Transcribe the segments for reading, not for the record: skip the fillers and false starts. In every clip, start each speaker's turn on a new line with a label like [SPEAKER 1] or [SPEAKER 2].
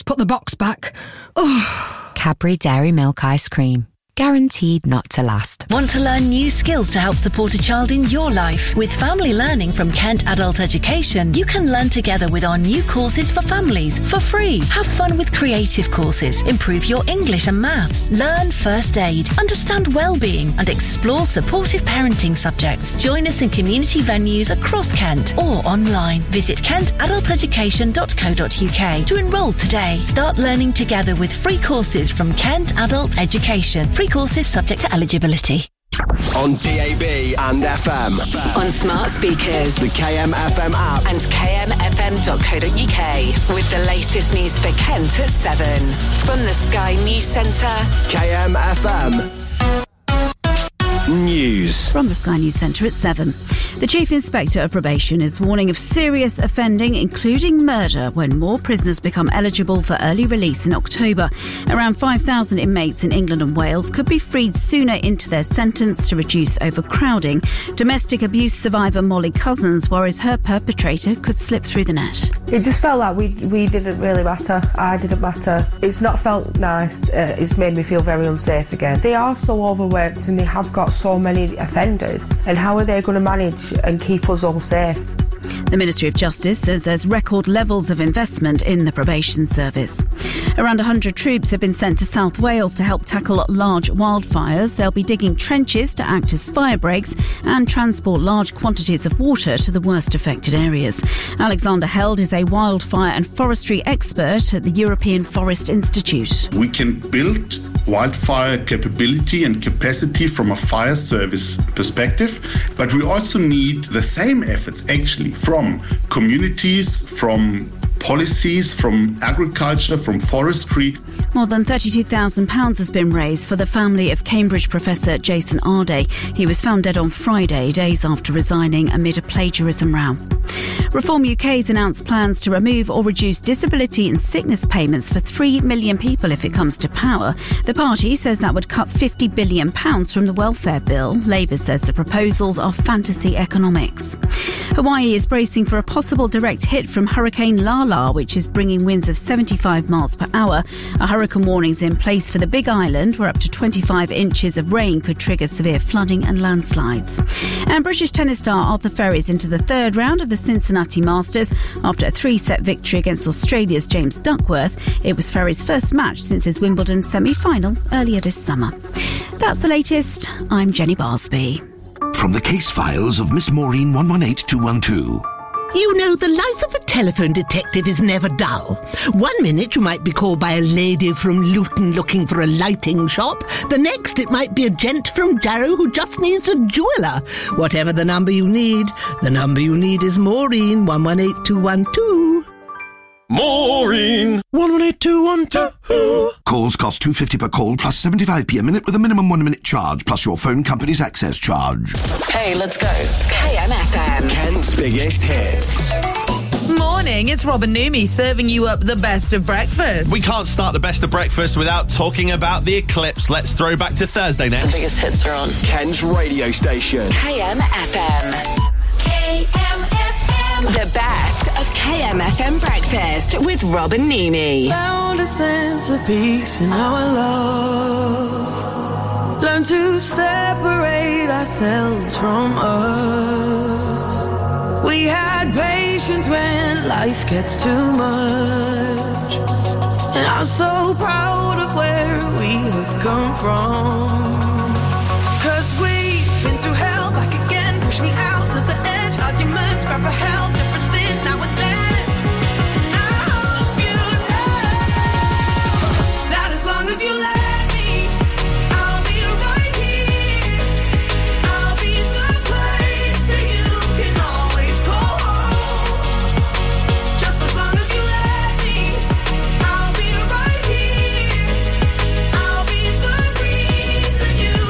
[SPEAKER 1] just put the box back. Oh.
[SPEAKER 2] Cadbury Dairy Milk Ice Cream. Guaranteed not to last.
[SPEAKER 3] Want to learn new skills to help support a child in your life? With Family Learning from Kent Adult Education, you can learn together with our new courses for families for free. Have fun with creative courses, improve your English and maths, learn first aid, understand well-being and explore supportive parenting subjects. Join us in community venues across Kent or online. Visit kentadulteducation.co.uk to enrol today. Start learning together with free courses from Kent Adult Education. Free courses subject to eligibility.
[SPEAKER 4] On DAB and FM.
[SPEAKER 2] On smart speakers.
[SPEAKER 4] The KMFM app.
[SPEAKER 2] And kmfm.co.uk. With the latest news for Kent at 7. From the Sky News Centre.
[SPEAKER 4] KMFM News.
[SPEAKER 5] From the Sky News Centre at 7. The Chief Inspector of Probation is warning of serious offending, including murder, when more prisoners become eligible for early release in October. Around 5,000 inmates in England and Wales could be freed sooner into their sentence to reduce overcrowding. Domestic abuse survivor Molly Cousins worries her perpetrator could slip through the net.
[SPEAKER 6] It just felt like we didn't really matter. I didn't matter. It's not felt nice. It's made me feel very unsafe again. They are so overworked and they have got so many offenders. And how are they going to manage and keep us all safe?
[SPEAKER 5] The Ministry of Justice says there's record levels of investment in the probation service. Around 100 troops have been sent to South Wales to help tackle large wildfires. They'll be digging trenches to act as fire breaks and transport large quantities of water to the worst affected areas. Alexander Held is a wildfire and forestry expert at the European Forest Institute.
[SPEAKER 7] We can build wildfire capability and capacity from a fire service perspective, but we also need the same efforts actually from communities, from policies, from agriculture, from forestry.
[SPEAKER 5] More than £32,000 has been raised for the family of Cambridge professor Jason Arday. He was found dead on Friday, days after resigning amid a plagiarism row. Reform UK's announced plans to remove or reduce disability and sickness payments for 3 million people if it comes to power. The party says that would cut £50 billion from the welfare bill. Labour says the proposals are fantasy economics. Hawaii is bracing for a possible direct hit from Hurricane Lala, which is bringing winds of 75 miles per hour. A hurricane warning's in place for the Big Island, where up to 25 inches of rain could trigger severe flooding and landslides. And British tennis star Arthur Ferry is into the third round of the Cincinnati Masters after a 3-set victory against Australia's James Duckworth. It was Ferry's first match since his Wimbledon semi-final earlier this summer. That's the latest. I'm Jenny Barsby.
[SPEAKER 8] From the case files of Miss Maureen 118212.
[SPEAKER 9] You know, the life of a telephone detective is never dull. 1 minute you might be called by a lady from Luton looking for a lighting shop. The next it might be a gent from Jarrow who just needs a jeweller. Whatever the number you need is Maureen 118212.
[SPEAKER 4] Maureen
[SPEAKER 8] 118212. Calls cost £2.50 per call plus 75p a minute with a minimum 1 minute charge plus your phone company's access charge.
[SPEAKER 2] Hey, let's go. KMFM.
[SPEAKER 4] Kent's biggest hits.
[SPEAKER 10] Morning, it's Robin Numi serving you up the best of breakfast.
[SPEAKER 11] We can't start the best of breakfast without talking about the eclipse. Let's throw back to Thursday next.
[SPEAKER 2] The biggest hits are on.
[SPEAKER 4] Kent's radio station.
[SPEAKER 2] KMFM. KMFM. The best of KMFM breakfast with Robin Nimi.
[SPEAKER 12] Found a sense of peace in our love. Learn to separate ourselves from us. We had patience when life gets too much. And I'm so proud of where we have come from. 'Cause we've been through hell back again. Push me out to the edge. Arguments, cry for help. Difference in now and then. And I hope you know that as long as you let me, I'll be right here. I'll be the place that you can always call home. Just as long as you let me, I'll be right here. I'll be the reason you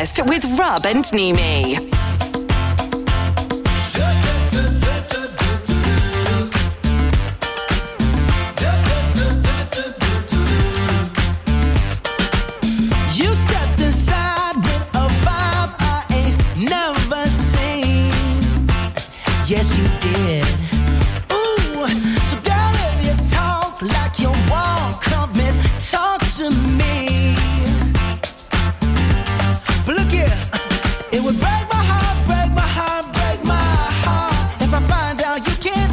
[SPEAKER 2] breakfast with Rob and Nimi.
[SPEAKER 12] Yes, you did. Ooh, so girl, if you talk like you walk, come and talk to me. But look here, it would break my heart, break my heart, break my heart if I find out you can't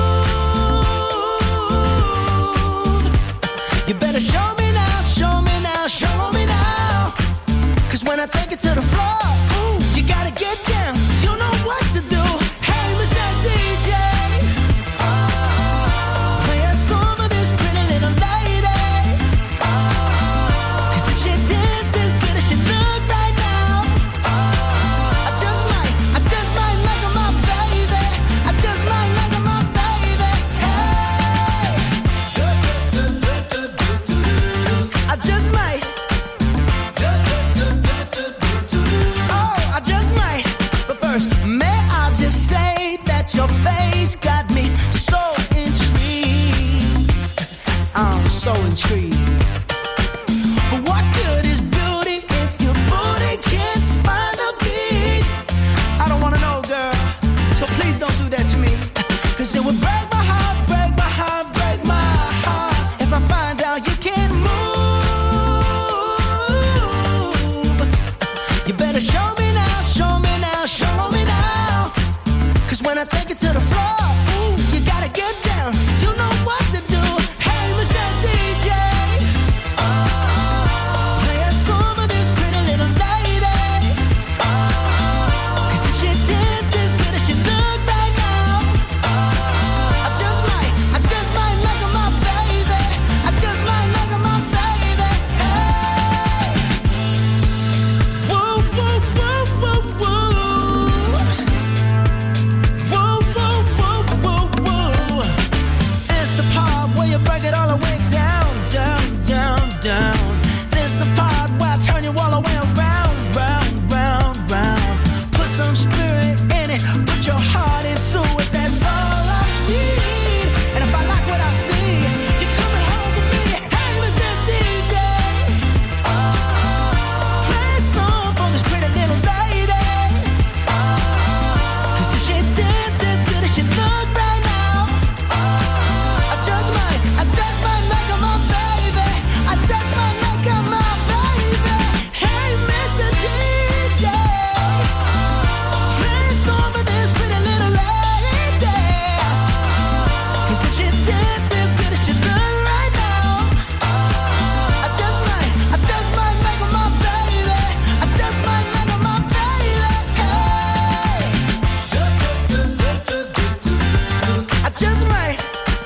[SPEAKER 12] move. You better show me now, show me now, show me now. 'Cause when I take it to the floor, ooh, you gotta get down. You know what to do. DJ, play a song of this pretty little lady. 'Cause if she dances good as she look right now, I just might make her my baby. I just might make her my baby. Hey, I just might. Oh, I just might. But first, may I just say that your face got me so intrigued. I'm so intrigued. But what good is beauty if your booty can't find a beat? I don't wanna know, girl, so please don't do that to me. 'Cause it would break my heart, break my heart, break my heart if I find out you can't move. You better show me now, show me now, show me now. 'Cause when I take it to the floor, ooh, you gotta get down. You know what to do. Hey, Mr. DJ, play a song of this pretty little lady. 'Cause if she dances good as she look right now, I just might make her my baby. I just might make her my baby. Hey, woo, woo, woo, woo, woo. Whoa, whoa, whoa, whoa, whoa. It's the part where you break it all the way down, down, down, down. It's the part where I turn you all the way around, round, round, round. Put some spirit in it, put your heart into it, that's all I need. And if I like what I see, you're coming home with me. Hey, Mr. DJ, play a song for this pretty little lady. 'Cause if she dances good as she look right now, I just might make her my baby. I just might make her my baby. Hey, Mr. DJ, play a song for this pretty little lady. 'Cause if she dances good as she look right now, I just might make her my baby. I just might make her my baby. Hey, I just might.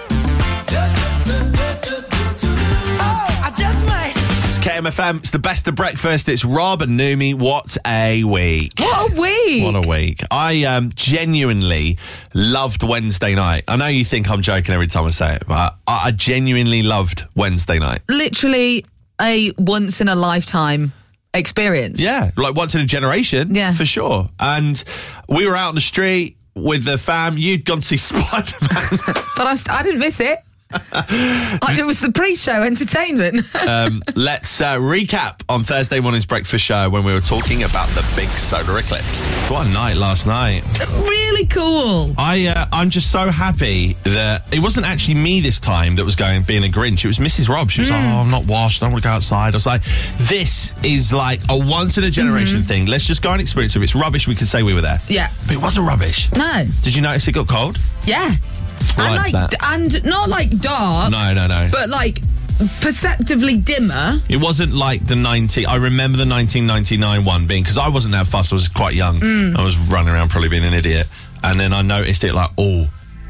[SPEAKER 12] Oh, I just might.
[SPEAKER 11] It's KMFM. It's the best of breakfast. It's Rob and Numi. What a week.
[SPEAKER 10] What a week.
[SPEAKER 11] What a week. I genuinely loved Wednesday night. I know you think I'm joking every time I say it, but I genuinely loved Wednesday night.
[SPEAKER 10] Literally a once in a lifetime experience.
[SPEAKER 11] Yeah, like once in a generation,
[SPEAKER 10] Yeah.
[SPEAKER 11] for sure. And we were out on the street with the fam. You'd gone to see Spider-Man.
[SPEAKER 10] But I didn't miss it. It was the pre-show entertainment.
[SPEAKER 11] Let's recap on Thursday morning's breakfast show when we were talking about the big solar eclipse. What a night last night.
[SPEAKER 10] Really cool.
[SPEAKER 11] I'm just so happy that it wasn't actually me this time that was being a Grinch. It was Mrs. Rob. She was like, oh, I'm not washed. I don't want to go outside. I was like, this is like a once in a generation thing. Let's just go and experience it. If it's rubbish, we can say we were there.
[SPEAKER 10] Yeah.
[SPEAKER 11] But it wasn't rubbish.
[SPEAKER 10] No.
[SPEAKER 11] Did you notice it got cold?
[SPEAKER 10] Yeah.
[SPEAKER 11] I liked that.
[SPEAKER 10] And not like dark.
[SPEAKER 11] No.
[SPEAKER 10] But like perceptively dimmer.
[SPEAKER 11] It wasn't like the 90. I remember the 1999 one being, because I wasn't that fussed. I was quite young. I was running around probably being an idiot. And then I noticed it like, oh,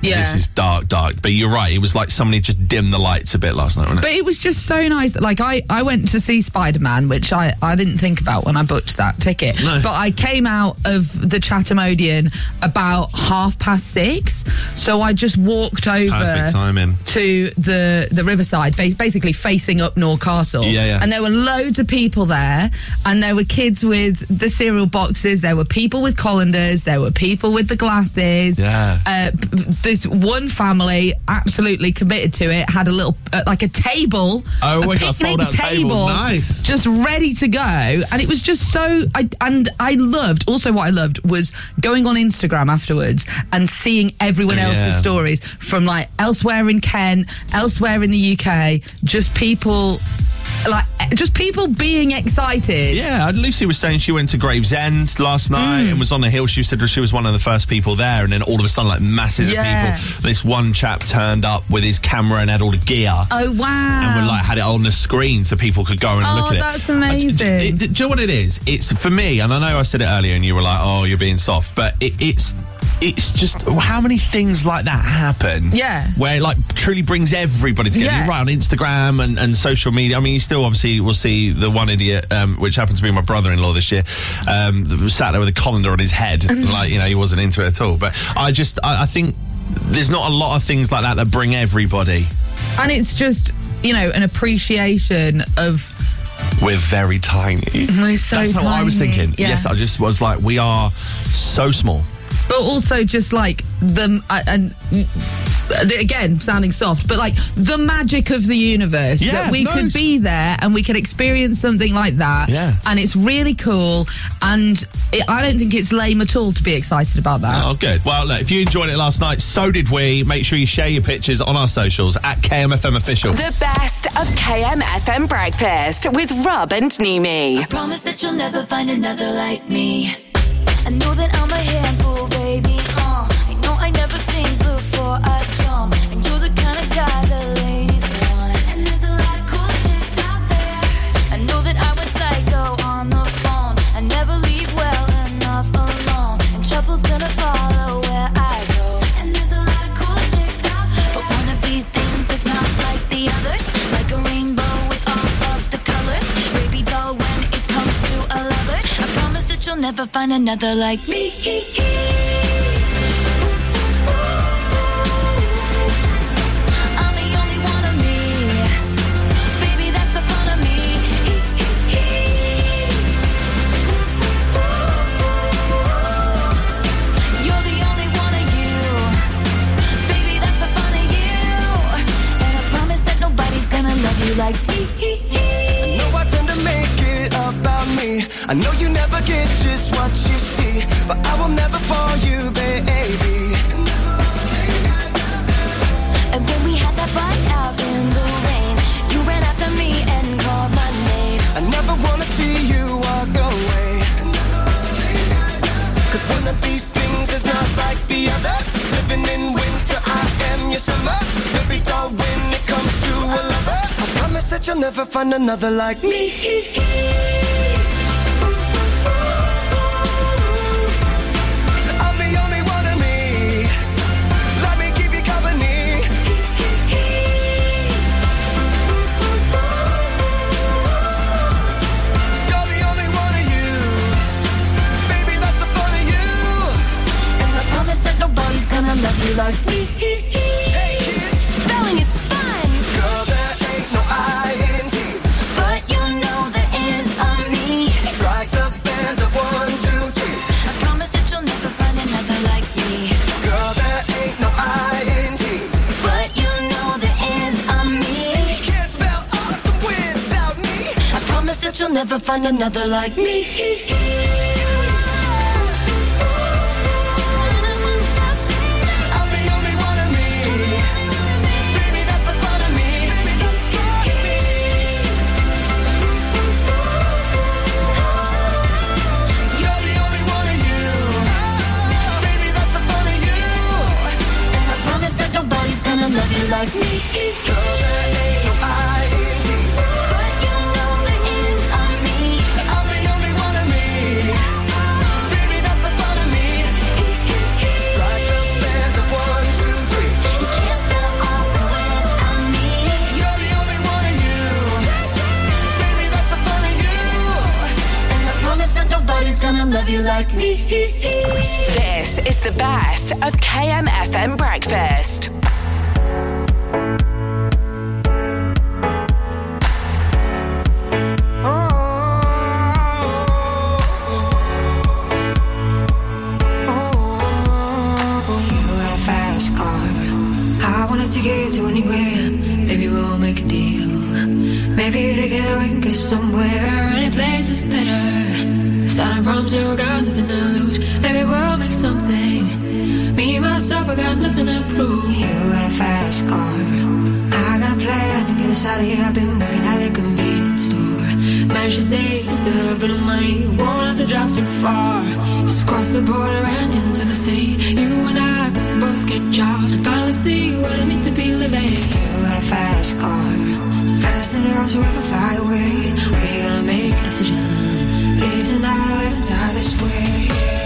[SPEAKER 11] this is dark. But you're right, it was like somebody just dimmed the lights a bit last night, wasn't it?
[SPEAKER 10] But it was just so nice. Like, I went to see Spider-Man, which I didn't think about when I booked that ticket.
[SPEAKER 11] No.
[SPEAKER 10] But I came out of the Chatham Odeon about 6:30. So I just walked over
[SPEAKER 11] Perfect timing.
[SPEAKER 10] to the Riverside, basically facing up Norcastle.
[SPEAKER 11] Yeah.
[SPEAKER 10] And there were loads of people there, and there were kids with the cereal boxes, there were people with colanders, there were people with the glasses.
[SPEAKER 11] Yeah.
[SPEAKER 10] This one family absolutely committed to it, had a little, like a table, a picnic
[SPEAKER 11] fold-out table. Nice.
[SPEAKER 10] just ready to go. And it was just so, what I loved was going on Instagram afterwards and seeing everyone else's stories from like elsewhere in Kent, elsewhere in the UK, just people being excited.
[SPEAKER 11] Yeah, Lucy was saying she went to Gravesend last night and was on the hill. She said she was one of the first people there, and then all of a sudden, like masses of people. This one chap turned up with his camera and had all the gear.
[SPEAKER 10] Oh wow!
[SPEAKER 11] And we had it on the screen so people could go and look at it.
[SPEAKER 10] Oh, that's amazing.
[SPEAKER 11] Do you know what it is? It's for me, and I know I said it earlier, and you were like, "Oh, you're being soft," but it's just how many things like that happen.
[SPEAKER 10] Yeah.
[SPEAKER 11] Where it like truly brings everybody together.
[SPEAKER 10] Yeah.
[SPEAKER 11] You're right, on Instagram and social media. I mean, you still obviously will see the one idiot, which happens to be my brother-in-law this year, that was sat there with a colander on his head. He wasn't into it at all. But I think there's not a lot of things like that bring everybody.
[SPEAKER 10] And it's just, an appreciation of...
[SPEAKER 11] We're very tiny.
[SPEAKER 10] We're so
[SPEAKER 11] That's how
[SPEAKER 10] tiny.
[SPEAKER 11] I was thinking.
[SPEAKER 10] Yeah.
[SPEAKER 11] Yes, I just was like, we are so small.
[SPEAKER 10] But also just like again, sounding soft, but like the magic of the universe.
[SPEAKER 11] Yeah,
[SPEAKER 10] that we could be there and we could experience something like that.
[SPEAKER 11] Yeah.
[SPEAKER 10] And it's really cool. And I don't think it's lame at all to be excited about that.
[SPEAKER 11] Oh, good. Well, look, if you enjoyed it last night, so did we. Make sure you share your pictures on our socials at KMFM Official.
[SPEAKER 2] The best of KMFM Breakfast with Rob and Nimi.
[SPEAKER 13] I promise that you'll never find another like me. I know that I'm a handful, baby. I know I never think before I jump. And you're the kind of guy the ladies want. And there's a lot of cool chicks out there. I know that I went psycho on the phone. I never leave well enough alone. And trouble's gonna follow where I go. And there's a lot of cool chicks out there. But one of these things is not like the others. Like a rainbow with all of the colors. Baby doll, when it comes to a lover, I promise that you'll never find another like me. I'm the only one of me. Baby, that's the fun of me. You're the only one of you. Baby, that's the fun of you. And I promise that nobody's gonna love you like me.
[SPEAKER 14] I know I tend to make it about me. I know you never get just what you see, but I will never fall you, baby.
[SPEAKER 13] And when we had that fight out in the rain, you ran after me and called my name.
[SPEAKER 14] I never wanna see you walk away. Cause one of these things is not like the others. Living in winter, I am your summer. Baby doll, when it comes to a lover, I promise that you'll never find another like me. I'm the only one of me. Let me keep you company. You're the only one of you. Baby, that's the fun of you.
[SPEAKER 13] And I promise that nobody's gonna love you like me.
[SPEAKER 14] Hey kids,
[SPEAKER 13] spelling is fun.
[SPEAKER 14] Girl, there ain't no I-N-T.
[SPEAKER 13] But you know there is a me.
[SPEAKER 14] Strike the band of 1, 2, 3.
[SPEAKER 13] I promise that you'll never find another like me.
[SPEAKER 14] Girl, there ain't no I-N-T.
[SPEAKER 13] But you know there is a me.
[SPEAKER 14] You can't spell awesome without me.
[SPEAKER 13] I promise that you'll never find another like me.
[SPEAKER 14] I'm the only one of me. Baby, that's the fun of me. You're the only one of you. Baby, that's the fun of you.
[SPEAKER 13] And I promise that nobody's gonna love you like me.
[SPEAKER 14] Girl, there ain't no I-N-T.
[SPEAKER 13] But you know there is a me.
[SPEAKER 14] I'm the only one of me. Baby, that's the fun of me. Strike the band of 1, 2, 3. nobody's gonna love you like me.
[SPEAKER 2] This is the best of KMFM Breakfast.
[SPEAKER 15] To get to anywhere, maybe we'll make a deal. Maybe together we can get somewhere. Any place is better. Starting from zero, got nothing to lose. Maybe we'll make something. Me, myself, I got nothing to prove. You got a fast car, I got a plan to get us out of here. I've been working at a convenience store. Managed to save just a little bit of money. Won't have to drive too far. Just cross the border and into the city. You and I can both get jobs and finally see what it means to be living. You got a fast car, so fast enough so we can fly away. We're gonna make a decision. Leave tonight or even die this way.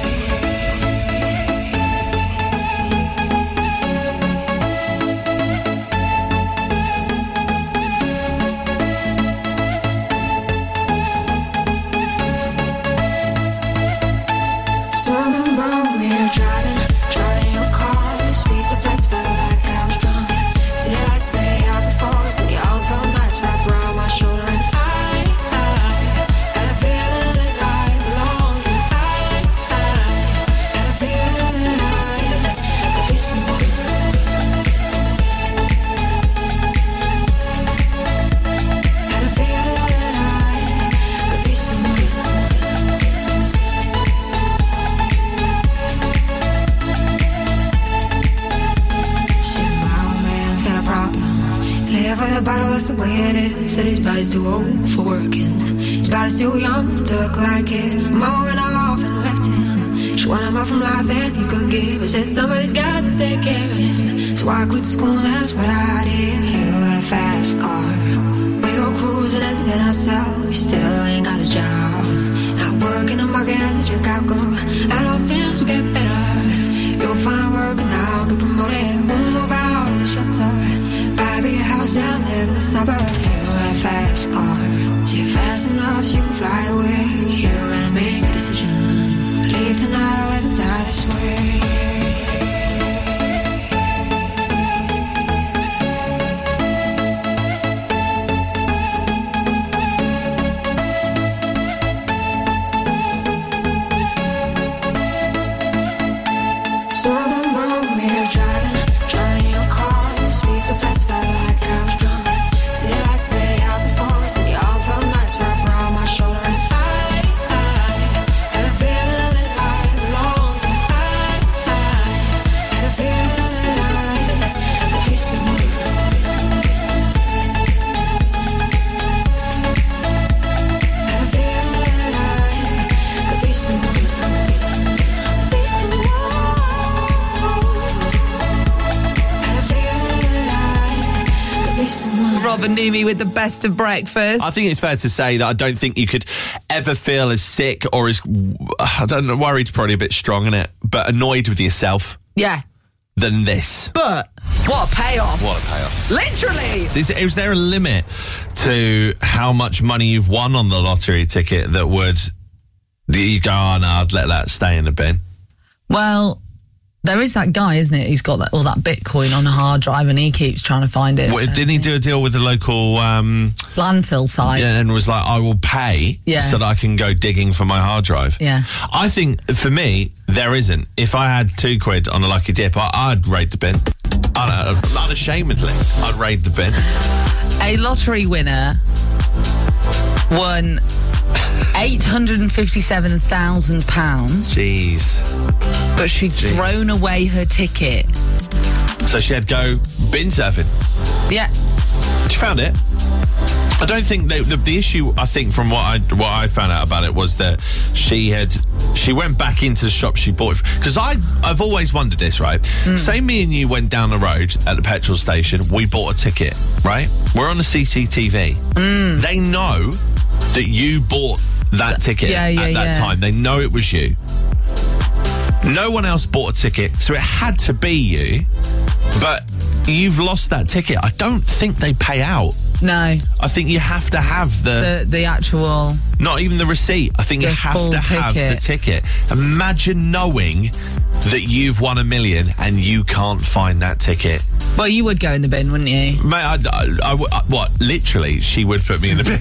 [SPEAKER 15] Driving your car, speed so fast, felt like I was drunk. City lights lay out before us, and the all felt nice wrapped around my shoulder. And I had a feeling that I belonged. I had a feeling that I could be someone. Had a feeling that I could be someone. Live with a bottle, that's the way it is. Said his body's too old for working. His body's too young to look like it. Mama went off and left him. She wanted more from life than he could give. I said somebody's got to take care of him. So I quit school and that's what I did. You got a fast car, we go cruising, entertain ourselves. You still ain't got a job. Not working the market as a checkout girl. And all things will get better. You'll find work and I'll get promoted. We'll move out of the shelter. Buy a bigger house and live in the suburbs. You got a fast car, see it fast enough so you can fly away. You gotta make a decision. Leave tonight or even die this way. So remember we were driving your car, speed so fast, felt like I was drunk. City lights lay out before us, and the all felt nice wrapped around my shoulder. And I had a feeling that I belonged. I had a feeling that I could be someone. Had a feeling that I could be someone. Be someone.
[SPEAKER 10] Robin Numi with the best of breakfast.
[SPEAKER 11] I think it's fair to say that I don't think you could ever feel as sick or as, I don't know, worried's probably a bit strong, isn't it? But annoyed with yourself
[SPEAKER 10] Yeah.
[SPEAKER 11] than this.
[SPEAKER 10] But what a payoff.
[SPEAKER 11] What a payoff.
[SPEAKER 10] Literally.
[SPEAKER 11] Is there a limit to how much money you've won on the lottery ticket that would, you go, oh no, I'd let that stay in the bin?
[SPEAKER 10] Well, there is that guy, isn't it, who's got all that Bitcoin on a hard drive and he keeps trying to find it.
[SPEAKER 11] Well, didn't he do a deal with the local
[SPEAKER 10] landfill site?
[SPEAKER 11] Yeah, and was like, I will pay so that I can go digging for my hard drive.
[SPEAKER 10] Yeah.
[SPEAKER 11] I think, for me, there isn't. If I had £2 on a lucky dip, I'd raid the bin. Unashamedly, I'd raid the bin.
[SPEAKER 10] A lottery winner won £857,000.
[SPEAKER 11] Jeez.
[SPEAKER 10] But she'd thrown away her ticket.
[SPEAKER 11] So she had to go bin surfing.
[SPEAKER 10] Yeah.
[SPEAKER 11] She found it. I don't think the issue, I think, from what I found out about it was that she went back into the shop she bought it. Because I've always wondered this, right? Say me and you went down the road at the petrol station, we bought a ticket, right? We're on the CCTV. They know that you bought that ticket at that time. They know it was you. No one else bought a ticket, so it had to be you. But you've lost that ticket. I don't think they pay out.
[SPEAKER 10] No.
[SPEAKER 11] I think you have to have
[SPEAKER 10] the actual...
[SPEAKER 11] Not even the receipt. I think you have to have the ticket. Imagine knowing that you've won $1 million and you can't find that ticket.
[SPEAKER 10] Well, you would go in the bin, wouldn't you?
[SPEAKER 11] Mate, what? Literally, she would put me in the bin.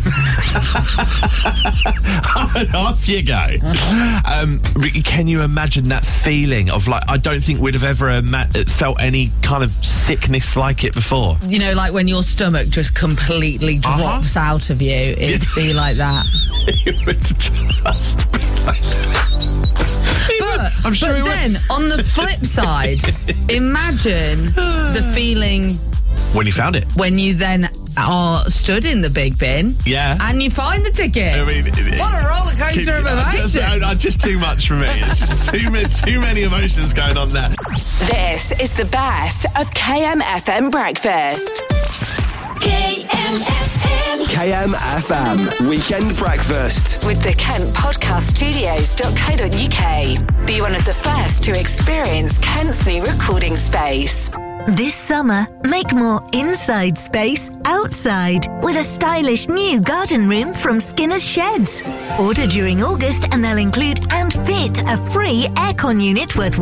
[SPEAKER 11] Off you go. Can you imagine that feeling of like, I don't think we'd have ever felt any kind of sickness like it before.
[SPEAKER 10] You know, like when your stomach just completely drops out of you, it'd be like that.
[SPEAKER 11] It would just be like that.
[SPEAKER 10] But then, on the flip side, imagine the feeling...
[SPEAKER 11] When you found it.
[SPEAKER 10] When you then are stood in the big bin.
[SPEAKER 11] Yeah.
[SPEAKER 10] And you find the ticket.
[SPEAKER 11] I mean...
[SPEAKER 10] What a roller coaster of emotions.
[SPEAKER 11] Just too much for me. It's just too many emotions going on there.
[SPEAKER 2] This is the best of KMFM Breakfast.
[SPEAKER 4] KMFM Weekend Breakfast
[SPEAKER 2] With the Kent Podcast Studios.co.uk. Be one of the first to experience Kent's new recording space.
[SPEAKER 16] This summer, make more inside space outside with a stylish new garden room from Skinner's Sheds. Order during August and they'll include and fit a free aircon unit worth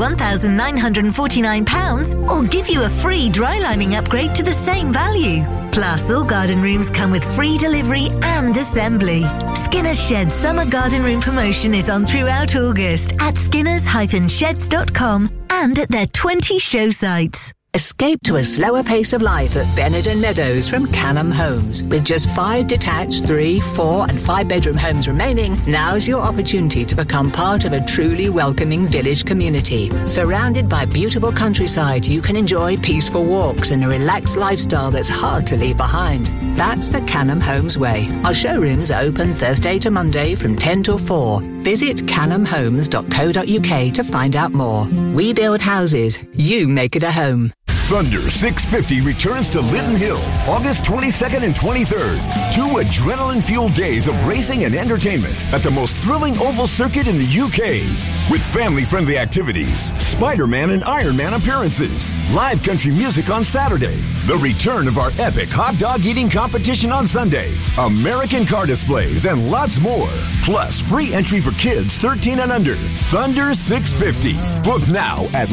[SPEAKER 16] £1,949 or give you a free dry lining upgrade to the same value. Plus, all garden rooms come with free delivery and assembly. Skinner's Sheds Summer Garden Room promotion is on throughout August at skinners-sheds.com and at their 20 show sites.
[SPEAKER 17] Escape to a slower pace of life at Benenden Meadows from Canham Homes. With just 5 detached 3, 4 and 5 bedroom homes remaining, now's your opportunity to become part of a truly welcoming village community. Surrounded by beautiful countryside, you can enjoy peaceful walks and a relaxed lifestyle that's hard to leave behind. That's the Canham Homes way. Our showrooms are open Thursday to Monday from 10 till 4. Visit canhamhomes.co.uk to find out more. We build houses, you make it a home.
[SPEAKER 18] Thunder 650 returns to Lytton Hill August 22nd and 23rd. 2 adrenaline-fueled days of racing and entertainment at the most thrilling oval circuit in the UK. With family-friendly activities, Spider-Man and Iron Man appearances, live country music on Saturday, the return of our epic hot dog eating competition on Sunday, American car displays, and lots more. Plus, free entry for kids 13 and under. Thunder 650. Book now at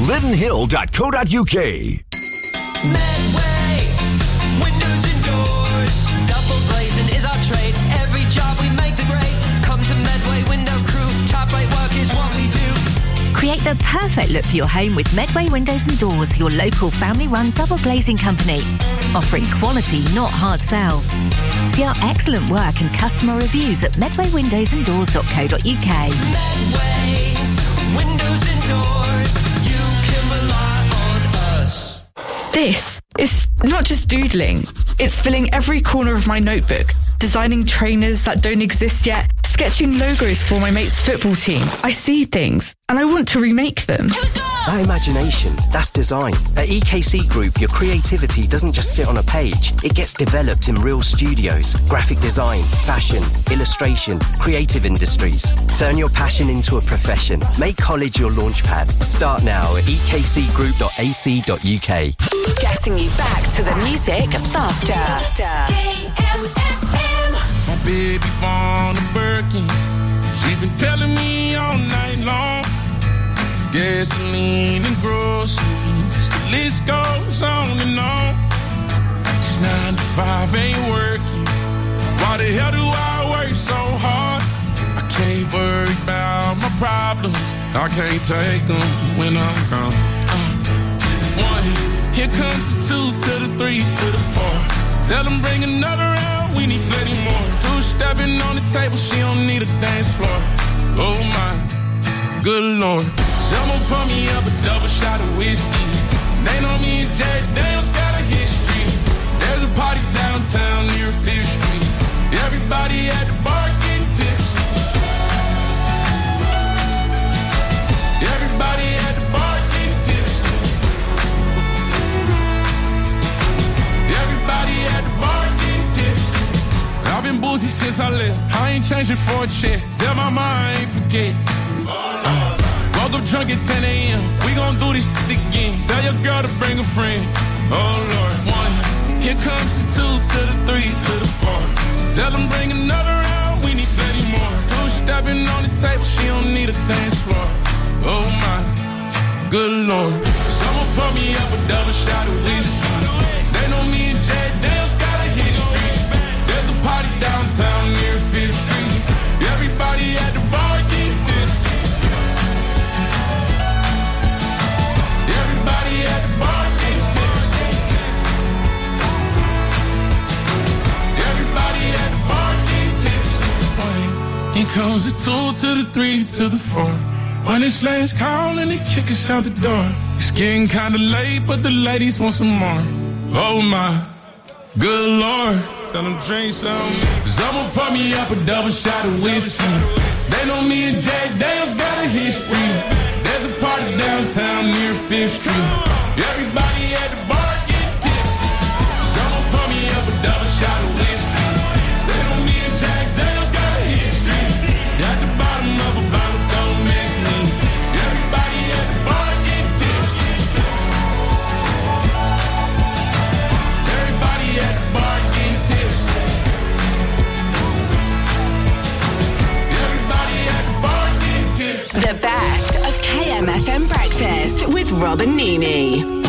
[SPEAKER 18] lyttonhill.co.uk.
[SPEAKER 12] Medway, windows and doors, double glazing is our trade. Every job we make the grade. Come to Medway Window Crew, top rate work is what we do.
[SPEAKER 16] Create the perfect look for your home with Medway Windows and Doors, your local family-run double glazing company. Offering quality, not hard sell. See our excellent work and customer reviews at medwaywindowsanddoors.co.uk.
[SPEAKER 12] Medway, windows and doors, you can rely on us.
[SPEAKER 19] This is not just doodling. It's filling every corner of my notebook, designing trainers that don't exist yet, sketching logos for my mate's football team. I see things, and I want to remake them.
[SPEAKER 20] That imagination, that's design. At EKC Group, your creativity doesn't just sit on a page. It gets developed in real studios. Graphic design, fashion, illustration, creative industries. Turn your passion into a profession. Make college your launchpad. Start now at ekcgroup.ac.uk.
[SPEAKER 2] Getting you back to the music faster.
[SPEAKER 21] My baby born a Birkin. She's been telling me all night long. Gasoline and groceries, the list goes on and on. It's 9 to 5, ain't working. Why the hell do I work so hard? I can't worry about my problems. I can't take them when I'm gone. 1, here comes the 2 to the 3 to the 4. Tell them bring another round, we need plenty more. 2 stepping on the table, she don't need a dance floor. Oh my, good Lord. Someone pour me up a double shot of whiskey. They know me and Jay Daniels got a history. There's a party downtown near 5th Street. Everybody at the bar getting tipsy. Everybody at the bar getting tipsy. Everybody at the bar getting tipsy. I've been boozy since I left. I ain't changing for a check. Tell my mom I ain't forget. Woke up drunk at 10 a.m. We gon' do this again. Tell your girl to bring a friend. Oh Lord. 1, Here comes the 2 to the 3 to the 4. Tell them bring another round, we need plenty more. 2 stepping on the table, she don't need a dance floor. Oh my, good Lord. Someone pour me up a double shot of whiskey. They know me and Jay Dale's got a history. There's a party downtown near 5th Street. Everybody at the bar getting tipsy. Everybody at the bar getting tipsy. Everybody at the bar getting tipsy. Here comes the 2 to the 3 to the 4. When it's last call and they kick us out the door. It's getting kinda late, but the ladies want some more. Oh my, good Lord. Tell them drink some. Someone pour me up a double shot of whiskey. They know me and Jay Dale's got a history. There's a party downtown near 5th Street. Everybody at the bar get tipsy. Someone pour me up a double shot of whiskey. They know me and Jay Dale's got a history. At the bottom of a bottle, don't miss me. Everybody at the bar get tipsy. Everybody at the bar get tipsy. Everybody at the bar get tipsy.
[SPEAKER 2] The best of KMFM Breakfast with Rob and Nini.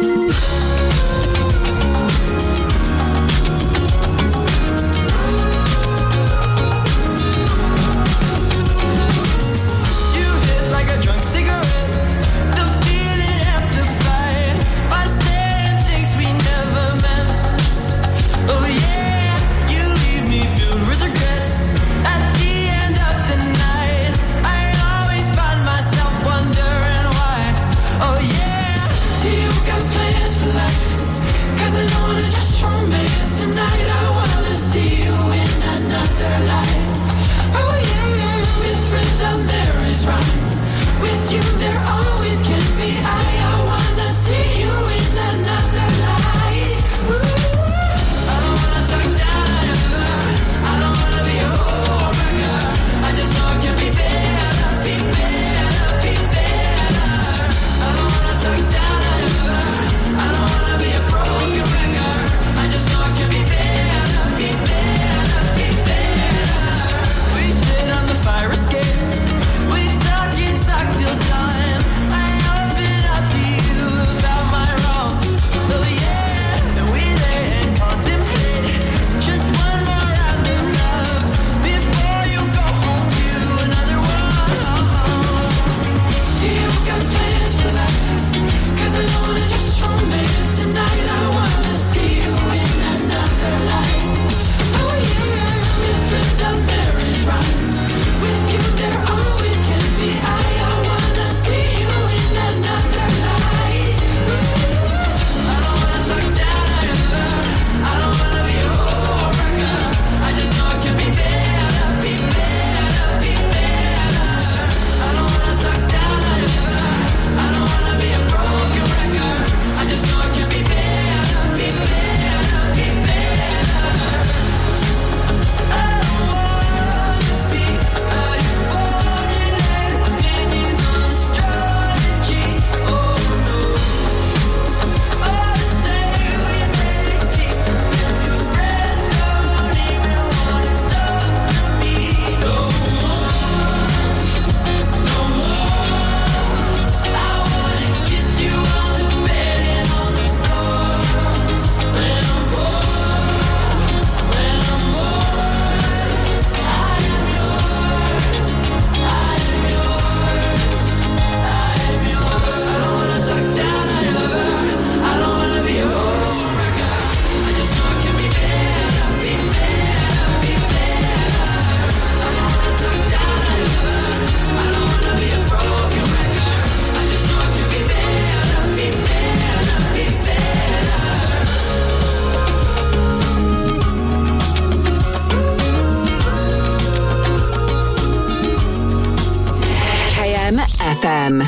[SPEAKER 2] FM.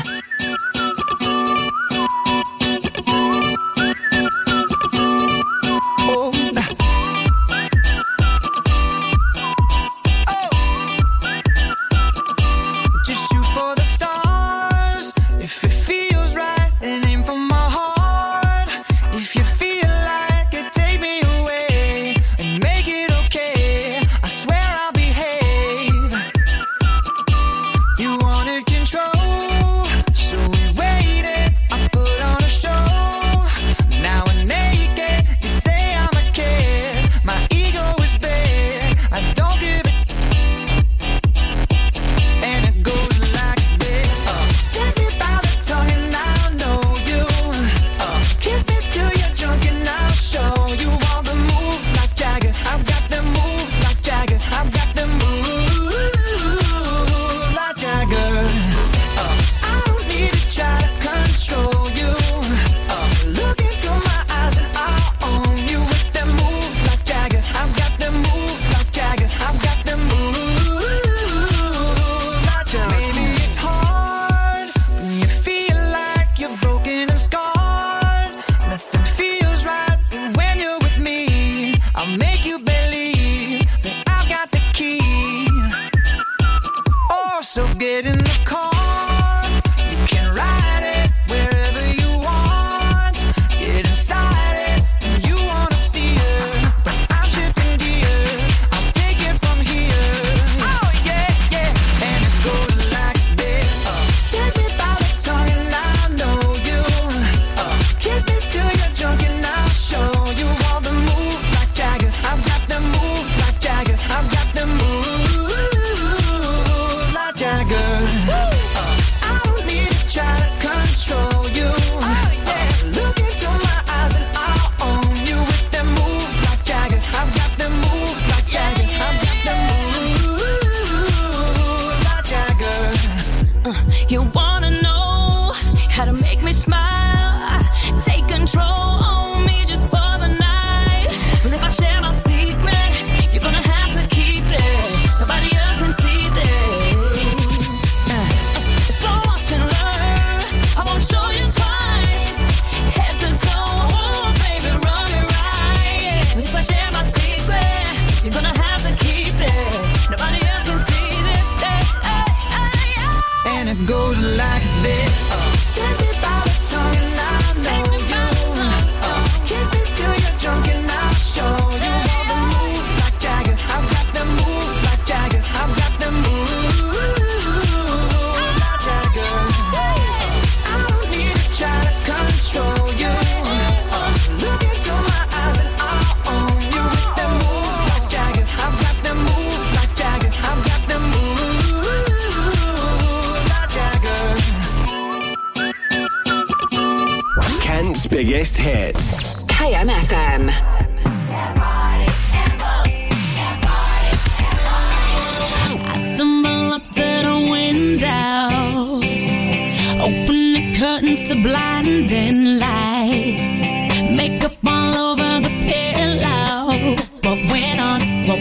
[SPEAKER 12] Take me
[SPEAKER 13] wanna know how to make me smile. Take control on me just for the night. But if I share my secret, you're gonna have to keep it. Nobody else can see this. So watch and learn. I won't show you twice. Head to toe, ooh, baby, run it right. But if I share my secret, you're gonna have to keep it. Nobody else can see this.
[SPEAKER 12] And it goes like this. Take me by the tongue and I know you. Kiss me till you're drunk and I'll show you all the moves like Jagger. I've got the moves like Jagger. I've got the moves like Jagger. I don't need to try to control you. Look into my eyes and I'll own you with the moves like Jagger. I've got the moves like Jagger. I've got the moves like Jagger.
[SPEAKER 4] Kent's biggest hits.
[SPEAKER 2] KMFM.
[SPEAKER 13] I stumble up to the window, open the curtains to blinding lights, makeup all over the pillow. What went on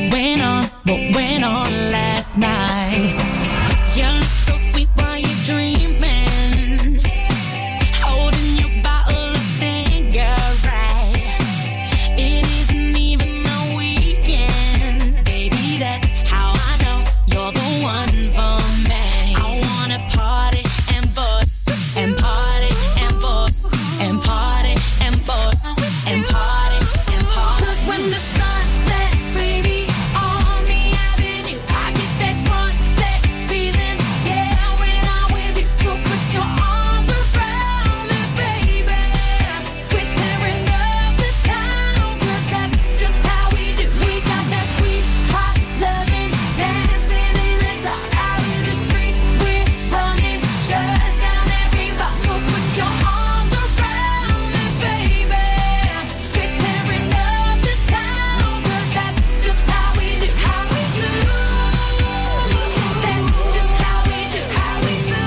[SPEAKER 13] last night? You look so sweet while you're dreaming, holding your bottle of Tanqueray. It isn't even a weekend, baby, that's how I know you're the one for me. I wanna party and bust and party and bust and party and bust and party and party. 'Cause when the sun sets, baby, on the avenue, I get that drunk sex feeling. Yeah, when I'm with you, so put your arms around me, baby. We're tearing up the town, 'cause that's just how we do. We got that sweet, hot loving, dancing in the dark, out in the streets. We're running, shut down every bar. So put your arms around me, baby. We're tearing up the town, 'cause that's just how we do. How we do. That's just how we do. How we do.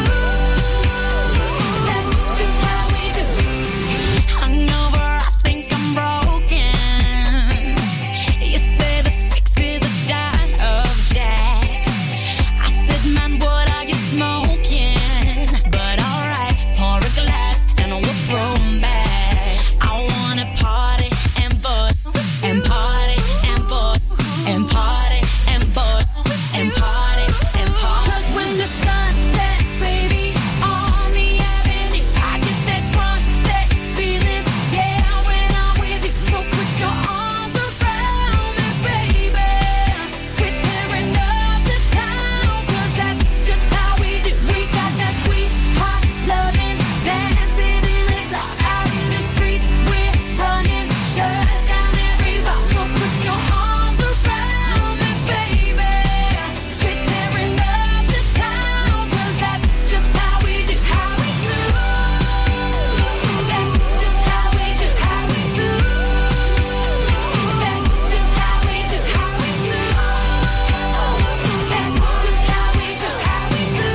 [SPEAKER 13] That's just how we do. Hungover, I think I'm broken. You say the fix is a shot of Jack. I said, man, what are you smoking? But alright, pour a glass and we'll throw 'em back. I wanna party and bust and party and bust and party and bust and party and party. 'Cause when the sun sets, baby, on the avenue, I get that drunk sex feeling. Yeah, when I'm with you, so put your arms around me, baby. We're tearing up the town, 'cause that's just how we do. We got that sweet, hot loving, dancing in the dark, out in the streets. We're running, shut down every bar. So put your arms around me, baby. We're tearing up the town, 'cause that's just how we do. How we do. That's just how we do. How we do. That's just how we do. How we do. That's just how we do. How we do.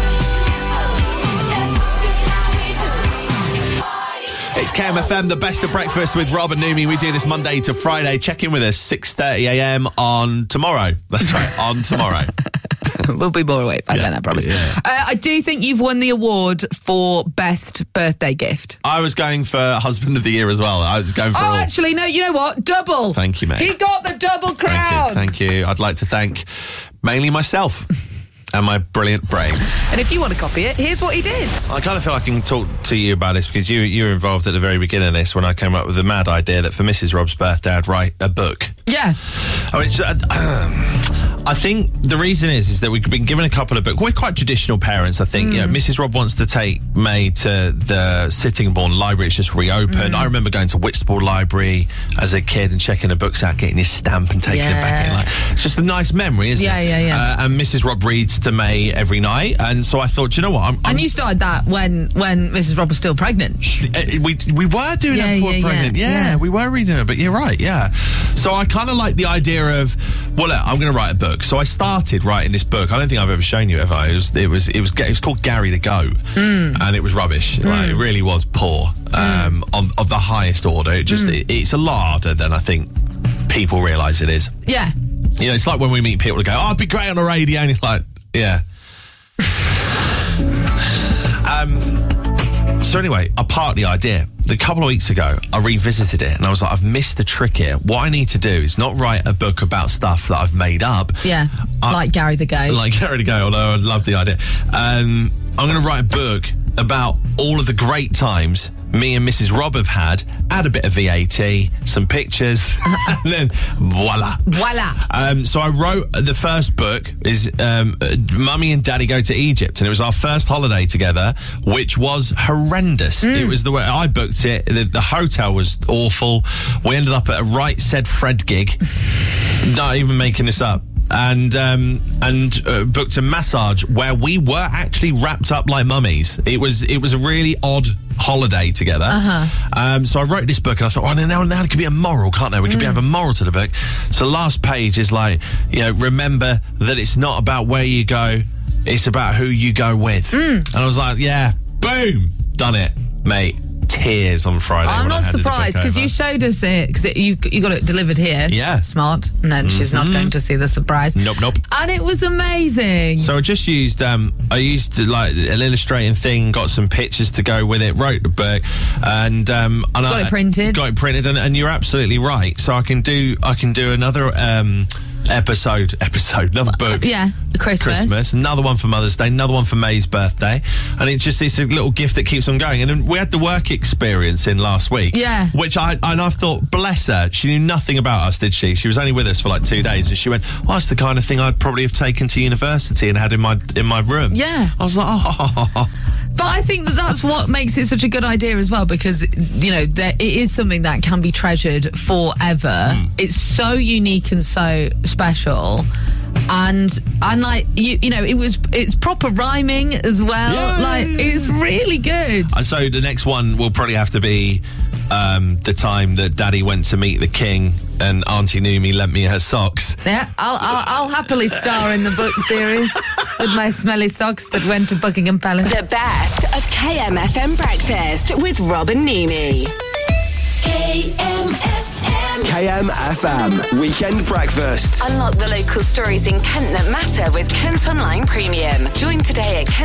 [SPEAKER 13] That's just how we do.
[SPEAKER 11] It's KMFM, the best of breakfast with Rob and Numi. We do this Monday to Friday. Check in with us 6:30 a.m. on tomorrow. That's right, on tomorrow.
[SPEAKER 10] We'll be more awake by then, I promise.
[SPEAKER 11] Yeah.
[SPEAKER 10] I do think you've won the award for best birthday gift.
[SPEAKER 11] I was going for Husband of the Year as well. I was going for all.
[SPEAKER 10] Actually, no, you know what? Double.
[SPEAKER 11] Thank you, mate.
[SPEAKER 10] He got the double crown.
[SPEAKER 11] Thank you. I'd like to thank mainly myself and my brilliant brain.
[SPEAKER 10] And if you want to copy it, here's what he did.
[SPEAKER 11] I kind of feel I can talk to you about this because you were involved at the very beginning of this when I came up with the mad idea that for Mrs. Rob's birthday I'd write a book.
[SPEAKER 10] Yeah.
[SPEAKER 11] Oh, it's, I think the reason is that we've been given a couple of books. We're quite traditional parents, I think. You know, Mrs. Rob wants to take May to the Sittingbourne Library. It's just reopened. I remember going to Whitstable Library as a kid and checking the books out, getting his stamp and taking it back in. Like, it's just a nice memory, isn't it?
[SPEAKER 10] Yeah.
[SPEAKER 11] And Mrs. Rob reads to May every night. And so I thought, you know what?
[SPEAKER 10] And you started that when Mrs. Rob was still pregnant.
[SPEAKER 11] We were doing it before pregnant. Yeah, we were reading it, but you're right, yeah. So I kind of like the idea of, well, look, I'm going to write a book. So I started writing this book. I don't think I've ever shown you, have I? It was called Gary the Goat, and it was rubbish. Like, it really was poor, of the highest order. It's a lot harder than I think people realise it is.
[SPEAKER 10] Yeah.
[SPEAKER 11] You know, it's like when we meet people who go, "Oh, I'd be great on the radio," and you're like, yeah. So anyway, I parked the idea. A couple of weeks ago, I revisited it, and I was like, I've missed the trick here. What I need to do is not write a book about stuff that I've made up.
[SPEAKER 10] Yeah, like Gary the Goat.
[SPEAKER 11] Like Gary the Goat, although I love the idea. I'm going to write a book about all of the great times me and Mrs. Rob have had, add a bit of VAT, some pictures, and then voila. So I wrote the first book is Mummy and Daddy Go to Egypt, and it was our first holiday together, which was horrendous. It was the way I booked it. The hotel was awful. We ended up at a Right Said Fred gig, not even making this up. And booked a massage where we were actually wrapped up like mummies. It was a really odd holiday together. So I wrote this book, and I thought, now there could be a moral, can't there? We could have a moral to the book. So the last page is like, remember that it's not about where you go, it's about who you go with. And I was like, yeah, boom, done it, mate. Tears on Friday.
[SPEAKER 10] I'm not surprised because you showed us it because you got it delivered here.
[SPEAKER 11] Yeah,
[SPEAKER 10] smart. And then she's not going to see the surprise.
[SPEAKER 11] Nope.
[SPEAKER 10] And it was amazing.
[SPEAKER 11] So I just used like an illustrating thing, got some pictures to go with it, wrote the book, and got it printed. And you're absolutely right. So I can do another another book.
[SPEAKER 10] Yeah, Christmas.
[SPEAKER 11] Another one for Mother's Day, another one for May's birthday. And it's a little gift that keeps on going. And then we had the work experience in last week.
[SPEAKER 10] Yeah.
[SPEAKER 11] Which I thought, bless her, she knew nothing about us, did she? She was only with us for like 2 days, and she went, well, that's the kind of thing I'd probably have taken to university and had in my room.
[SPEAKER 10] Yeah.
[SPEAKER 11] I was like, oh.
[SPEAKER 10] But I think that's what makes it such a good idea as well, because, it is something that can be treasured forever. It's so unique and so special. And like, it's proper rhyming as well.
[SPEAKER 11] Yeah.
[SPEAKER 10] Like, it's really good.
[SPEAKER 11] And so the next one will probably have to be the time that Daddy went to meet the king and Auntie Numi lent me her socks.
[SPEAKER 10] Yeah, I'll happily star in the book series with my smelly socks that went to Buckingham Palace.
[SPEAKER 2] The best of KMFM Breakfast with Rob and Nimi.
[SPEAKER 4] KMFM Weekend Breakfast.
[SPEAKER 2] Unlock the local stories in Kent that matter with Kent Online Premium. Join today at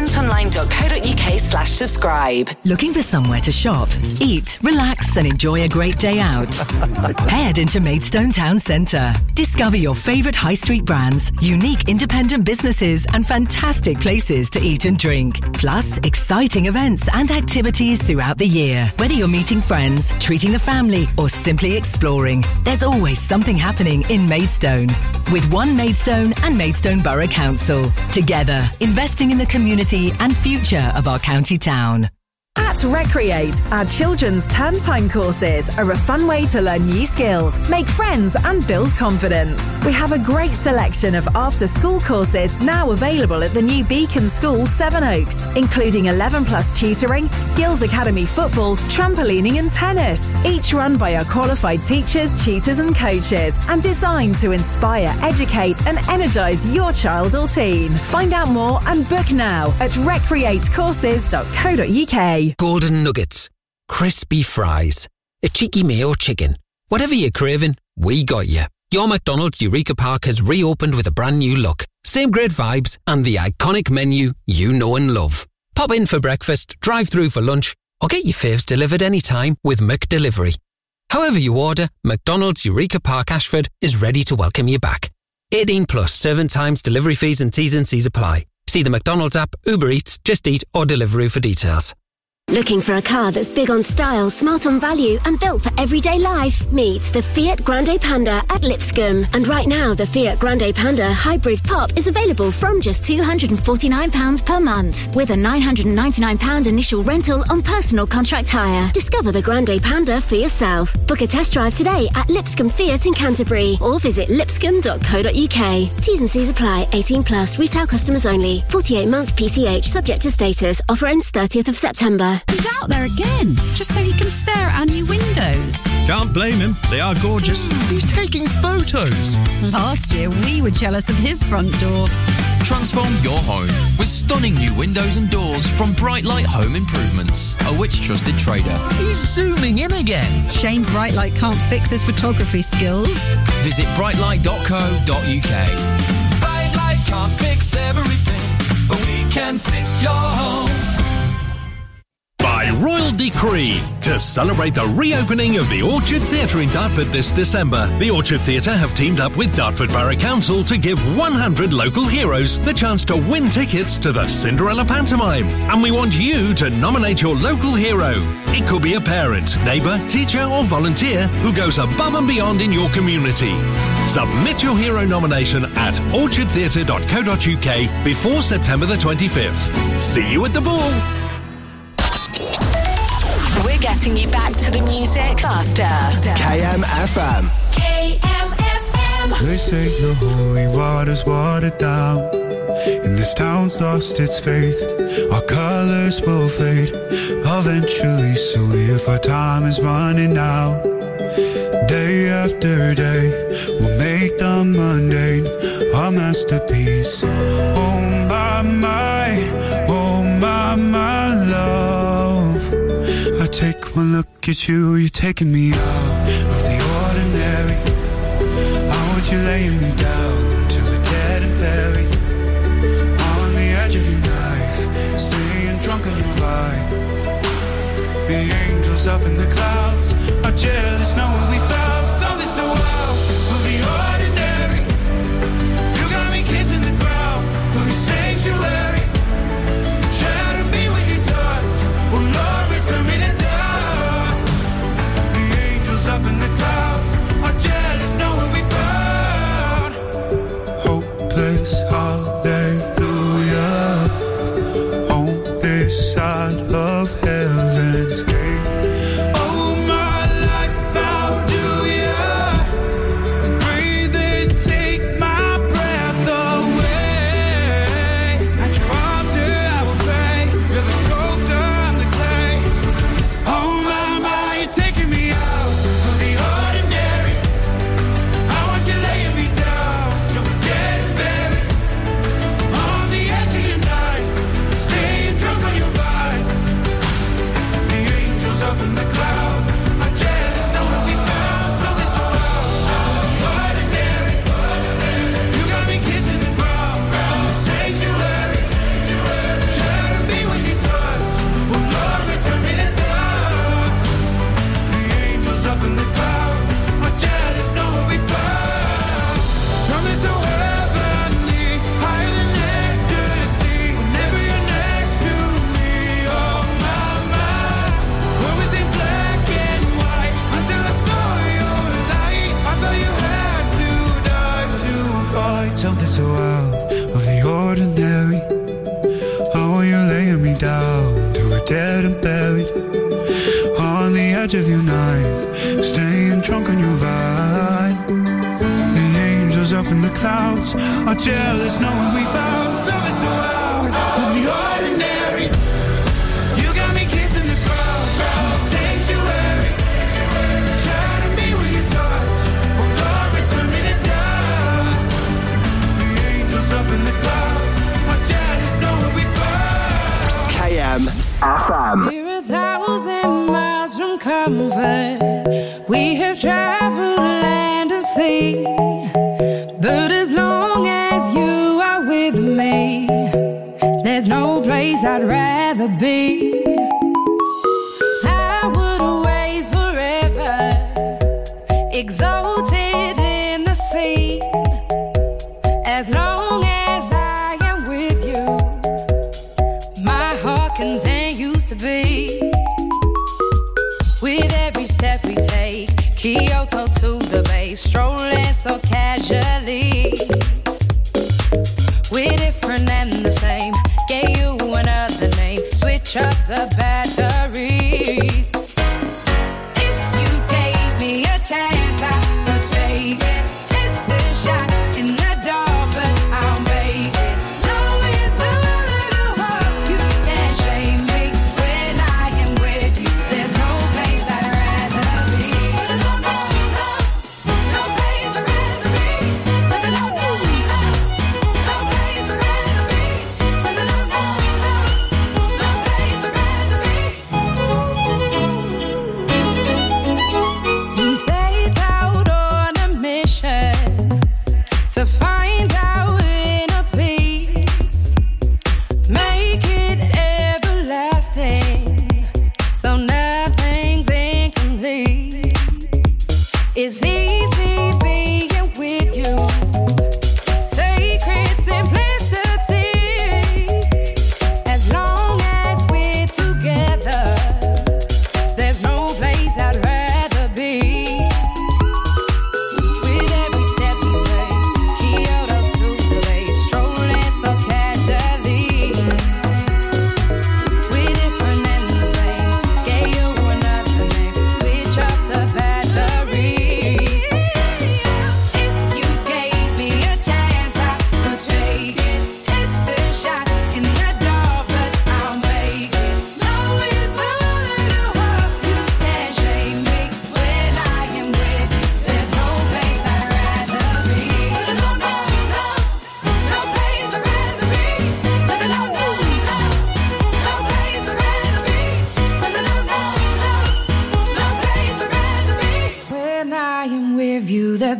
[SPEAKER 2] kentonline.co.uk/subscribe.
[SPEAKER 1] Looking for somewhere to shop, eat, relax and enjoy a great day out? Head into Maidstone Town Centre. Discover your favourite high street brands, unique independent businesses and fantastic places to eat and drink. Plus, exciting events and activities throughout the year. Whether you're meeting friends, treating the family or simply exploring, there's always something happening in Maidstone. With One Maidstone and Maidstone Borough Council. Together, investing in the community and future of our county town.
[SPEAKER 22] At Recreate, our children's term time courses are a fun way to learn new skills, make friends and build confidence. We have a great selection of after-school courses now available at the new Beacon School, Sevenoaks, including 11+ tutoring, Skills Academy football, trampolining and tennis, each run by our qualified teachers, tutors and coaches, and designed to inspire, educate and energise your child or teen. Find out more and book now at recreatecourses.co.uk.
[SPEAKER 23] Golden nuggets, crispy fries, a cheeky mayo chicken. Whatever you're craving, we got you. Your McDonald's Eureka Park has reopened with a brand new look. Same great vibes and the iconic menu you know and love. Pop in for breakfast, drive through for lunch, or get your faves delivered anytime with McDelivery. However you order, McDonald's Eureka Park Ashford is ready to welcome you back. 18+, serving times, delivery fees and T's and C's apply. See the McDonald's app, Uber Eats, Just Eat or Deliveroo for details.
[SPEAKER 24] Looking for a car that's big on style, smart on value and built for everyday life? Meet the Fiat Grande Panda at Lipscomb. And right now, the Fiat Grande Panda Hybrid Pop is available from just £249 per month, with a £999 initial rental on personal contract hire. Discover the Grande Panda for yourself. Book a test drive today at Lipscomb Fiat in Canterbury or visit lipscomb.co.uk. T's and C's apply. 18+, retail customers only. 48-month PCH subject to status. Offer ends 30th of September.
[SPEAKER 3] He's out there again, just so he can stare at our new windows.
[SPEAKER 5] Can't blame him. They are gorgeous. He's taking photos.
[SPEAKER 3] Last year, we were jealous of his front door.
[SPEAKER 6] Transform your home with stunning new windows and doors from Brightlight Home Improvements, a Which trusted trader.
[SPEAKER 5] He's zooming in again.
[SPEAKER 3] Shame Brightlight can't fix his photography skills.
[SPEAKER 6] Visit brightlight.co.uk.
[SPEAKER 7] Brightlight can't fix everything, but we can fix your home.
[SPEAKER 25] By royal decree, to celebrate the reopening of the Orchard Theatre in Dartford this December, the Orchard Theatre have teamed up with Dartford Borough Council to give 100 local heroes the chance to win tickets to the Cinderella pantomime. And we want you to nominate your local hero. It could be a parent, neighbour, teacher or volunteer who goes above and beyond in your community. Submit your hero nomination at orchardtheatre.co.uk before September the 25th. See you at the ball.
[SPEAKER 2] We're getting you back to the music faster.
[SPEAKER 4] KMFM.
[SPEAKER 2] KMFM.
[SPEAKER 26] They say the holy water's watered down, and this town's lost its faith. Our colors will fade eventually, so if our time is running out, day after day, we'll make the mundane our masterpiece. Oh my love, I take one look at you, you're taking me out of the ordinary. I want you laying me down till we're dead and buried, on the edge of your knife, staying drunk on your vibe. The angels up in the clouds are jealous knowing we found something so out of the ordinary. You got me kissing the ground of your sanctuary. Shatter me with your touch, oh Lord, return me to dust. The angels up in the clouds are jealous knowing we found hopeless hallelujah on this side of heaven's gate. Oh my life, how do you breathe and take my breath away? At your altar I will pray. You're the sculptor, I'm the clay. Oh my, you're taking me out of the ordinary. I want you laying me down so we're dead and buried, on the edge of your knife, staying drunk on your vine. The angels up in the clouds are jealous knowing we found something so out of the ordinary. You got me kissing the ground of the sanctuary. Shatter me with your touch, oh Lord, return me to dust. The angels up in the clouds are jealous knowing we found something so heavenly, higher than ecstasy. Whenever you're next to me, oh my, what was in black and white until I saw your light. I thought you had to die to find something so out of the ordinary. How are you laying me down till we're dead and buried, on the edge of your knife, staying drunk on your vine. The angels up in the clouds are jealous knowing we found something so out of the ordinary. You got me kissing the ground of the sanctuary. Shatter me with your touch, oh Lord, return me to dust. The angels up in the clouds are jealous knowing we found
[SPEAKER 4] KMFM.
[SPEAKER 12] We're 1,000 miles from comfort. We have traveled land and sea. But as long as you are with me, there's no place I'd rather be. I would away forever, exalted in the sea. As long as I am with you, my heart continues to beat. With every step we take, Kyoto to the bay, strolling so casually. We're different and the same, gave you another name, switch up the batteries. If you gave me a chance, I would take it. It's a shot in the dark, but I'll make it. Know with a little hope, you can't shame me when I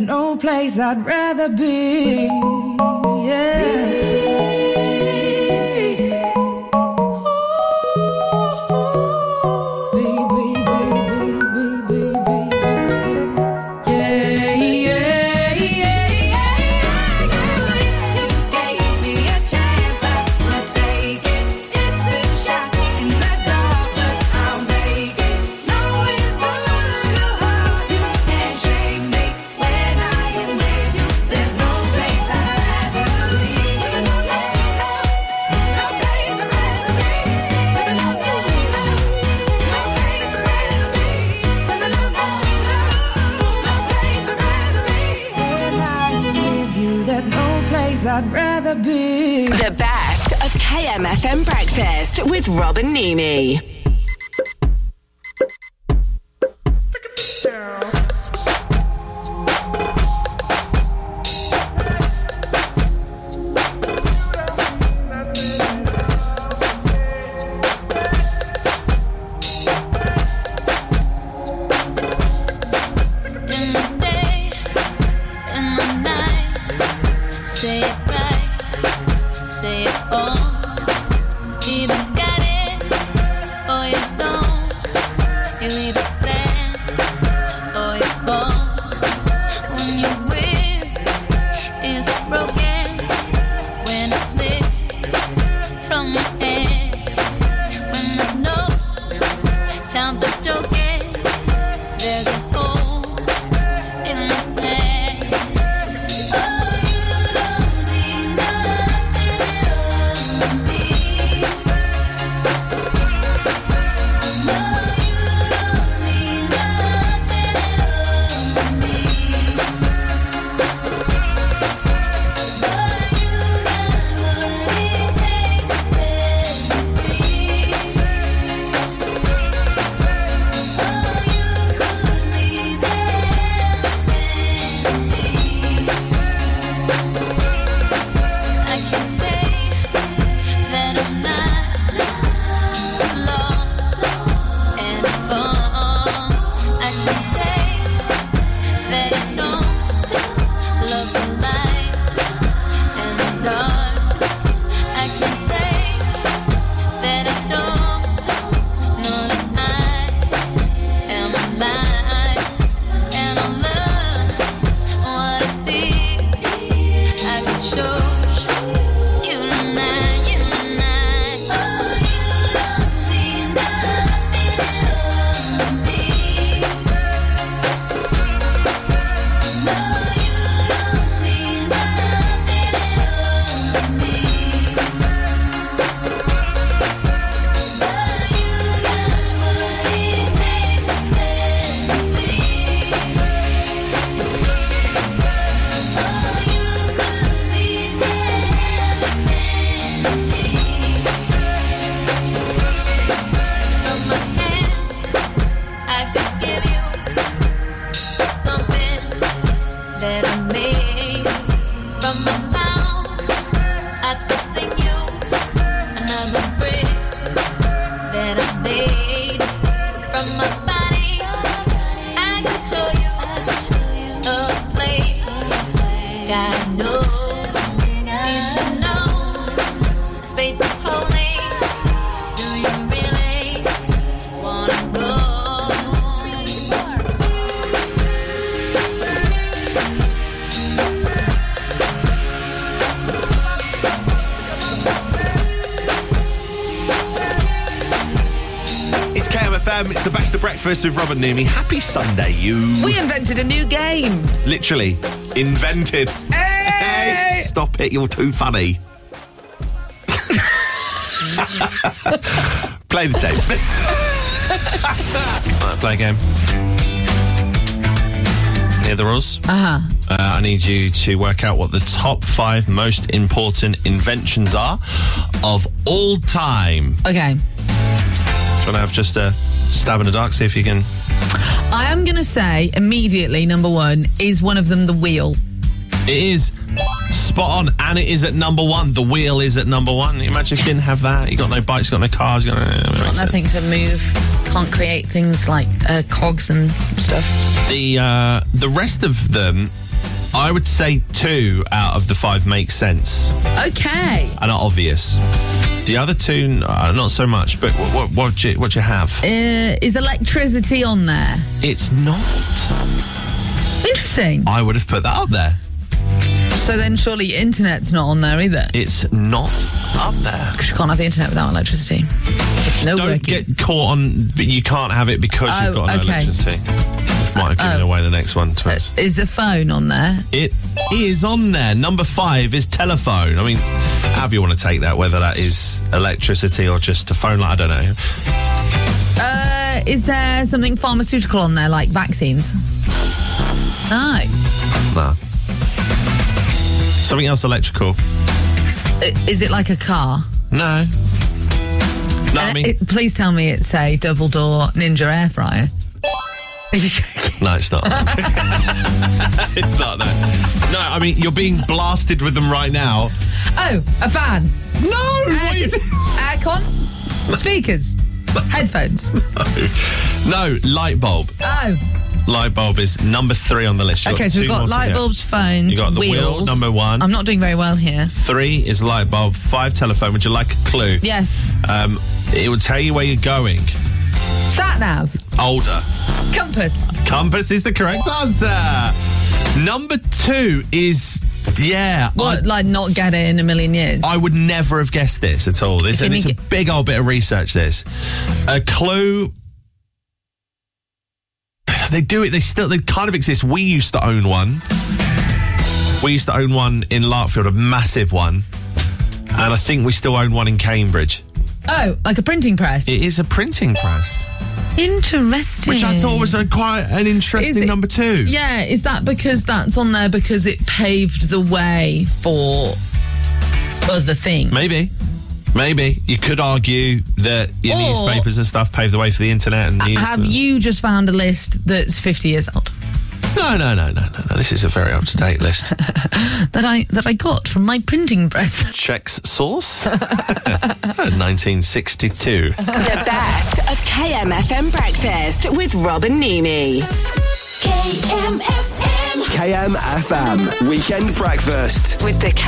[SPEAKER 12] no place I'd rather be. Yeah. I'd rather be.
[SPEAKER 2] The best of KMFM Breakfast with Rob and Nimi.
[SPEAKER 11] It's the best of breakfast with Rob and Nimi. Happy Sunday, you.
[SPEAKER 10] We invented a new game.
[SPEAKER 11] Literally. Invented.
[SPEAKER 10] Hey!
[SPEAKER 11] Stop it, you're too funny. Play the tape. Right, play a game. Hear the rules? I need you to work out what the top 5 most important inventions are of all time.
[SPEAKER 10] Okay.
[SPEAKER 11] Do you want to have just a stab in the dark, see if you can...
[SPEAKER 10] I am going to say immediately, number 1, is one of them the wheel?
[SPEAKER 11] It is spot on, and it is at number 1. The wheel is at number 1. Imagine if you didn't have that. You got no bikes, you got no cars, you got
[SPEAKER 10] nothing to move. Can't create things like cogs and stuff.
[SPEAKER 11] The rest of them I would say 2 out of the 5 make sense
[SPEAKER 10] Okay.
[SPEAKER 11] and are obvious. The other 2, not so much. But what do you have?
[SPEAKER 10] Is electricity on there?
[SPEAKER 11] It's not.
[SPEAKER 10] Interesting.
[SPEAKER 11] I would have put that up there.
[SPEAKER 10] So then surely internet's not on there either?
[SPEAKER 11] It's not up there.
[SPEAKER 10] Because you can't have the internet without electricity. No
[SPEAKER 11] Don't
[SPEAKER 10] working.
[SPEAKER 11] get caught on, but you can't have it because you've got no electricity. Might have given away the next one to us.
[SPEAKER 10] Is the phone on there?
[SPEAKER 11] It is on there. Number 5 is telephone. I mean, however you want to take that, whether that is electricity or just a phone line, I don't know.
[SPEAKER 10] Is there something pharmaceutical on there, like vaccines? No.
[SPEAKER 11] No. Something else electrical.
[SPEAKER 10] Is it like a car?
[SPEAKER 11] No. No, I mean...
[SPEAKER 10] please tell me it's a double-door Ninja air fryer.
[SPEAKER 11] No, it's not. It's not that. No, I mean, you're being blasted with them right now.
[SPEAKER 10] Oh, a fan.
[SPEAKER 11] No! What are you doing?
[SPEAKER 10] Aircon? Speakers? Headphones?
[SPEAKER 11] No, light bulb.
[SPEAKER 10] Oh.
[SPEAKER 11] Light bulb is number 3 on the list.
[SPEAKER 10] Okay, so we've got light bulbs, phones,
[SPEAKER 11] you got the
[SPEAKER 10] wheels.
[SPEAKER 11] wheel, number 1.
[SPEAKER 10] I'm not doing very well here.
[SPEAKER 11] 3 is light bulb, 5 telephone. Would you like a clue?
[SPEAKER 10] Yes.
[SPEAKER 11] It will tell you where you're going.
[SPEAKER 10] Sat nav.
[SPEAKER 11] Older.
[SPEAKER 10] Compass.
[SPEAKER 11] Compass is the correct answer. Number 2 is... Yeah.
[SPEAKER 10] What, like not get it in a million years?
[SPEAKER 11] I would never have guessed this at all. It's a big old bit of research, this. A clue... They do it, they kind of exist. We used to own one. We used to own one in Larkfield, a massive one. And I think we still own one in Cambridge.
[SPEAKER 10] Oh, like a printing press?
[SPEAKER 11] It is a printing press.
[SPEAKER 10] Interesting.
[SPEAKER 11] Which I thought was quite an interesting number 2.
[SPEAKER 10] Yeah, is that because that's on there because it paved the way for other things?
[SPEAKER 11] Maybe. You could argue that your newspapers and stuff paved the way for the internet and news.
[SPEAKER 10] Have you just found a list that's 50 years old?
[SPEAKER 11] No. This is a very up-to-date list.
[SPEAKER 10] that I got from my printing press.
[SPEAKER 11] Checks source. 1962.
[SPEAKER 2] The best of KMFM Breakfast with Rob and Mimi.
[SPEAKER 4] KMFM Weekend Breakfast
[SPEAKER 2] With the